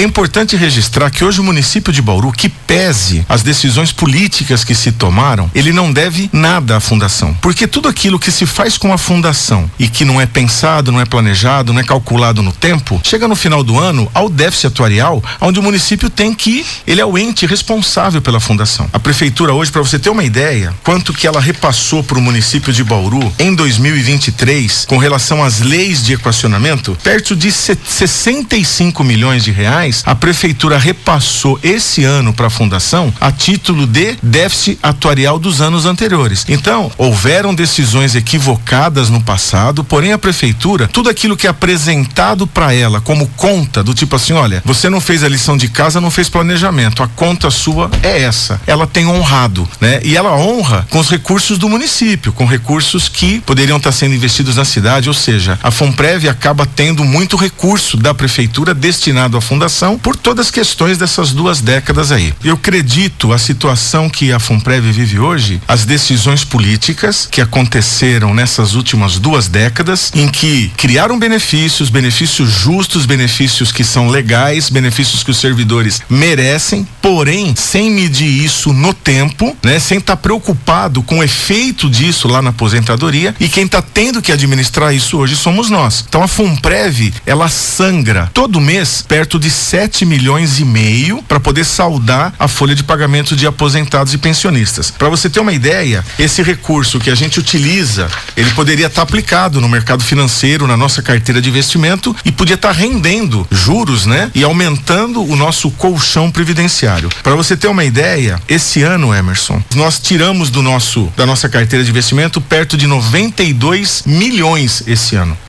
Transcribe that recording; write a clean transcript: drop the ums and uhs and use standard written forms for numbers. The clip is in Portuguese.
É importante registrar que hoje o município de Bauru, que pese as decisões políticas que se tomaram, ele não deve nada à fundação, porque tudo aquilo que se faz com a fundação e que não é pensado, não é planejado, não é calculado no tempo, chega no final do ano ao déficit atuarial, onde o município tem que, ele é o ente responsável pela fundação. A prefeitura hoje, para você ter uma ideia, quanto que ela repassou para o município de Bauru em 2023, com relação às leis de equacionamento, perto de 65 milhões de reais, a prefeitura repassou esse ano para a fundação a título de déficit atuarial dos anos anteriores. Então, houveram decisões equivocadas no passado, porém a prefeitura, tudo aquilo que é apresentado para ela como conta, do tipo assim, olha, você não fez a lição de casa, não fez planejamento, a conta sua é essa. Ela tem honrado, né? E ela honra com os recursos do município, com recursos que poderiam estar sendo investidos na cidade, ou seja, a Funprev acaba tendo muito recurso da prefeitura destinado à fundação por todas as questões dessas 2 décadas aí. Eu acredito a situação que a Funprev vive hoje, as decisões políticas que aconteceram nessas últimas 2 décadas, em que criaram benefícios justos, benefícios que são legais, benefícios que os servidores merecem, porém, sem medir isso no tempo, né? Sem estar preocupado com o efeito disso lá na aposentadoria, e quem está tendo que administrar isso hoje somos nós. Então a Funprev, ela sangra todo mês perto de 7,5 milhões para poder saldar a folha de pagamento de aposentados e pensionistas. Para você ter uma ideia, esse recurso que a gente utiliza, ele poderia estar aplicado no mercado financeiro, na nossa carteira de investimento, e podia estar rendendo juros, né? E aumentando o nosso colchão previdenciário. Para você ter uma ideia, esse ano, Emerson, nós tiramos da nossa carteira de investimento perto de 92 milhões esse ano.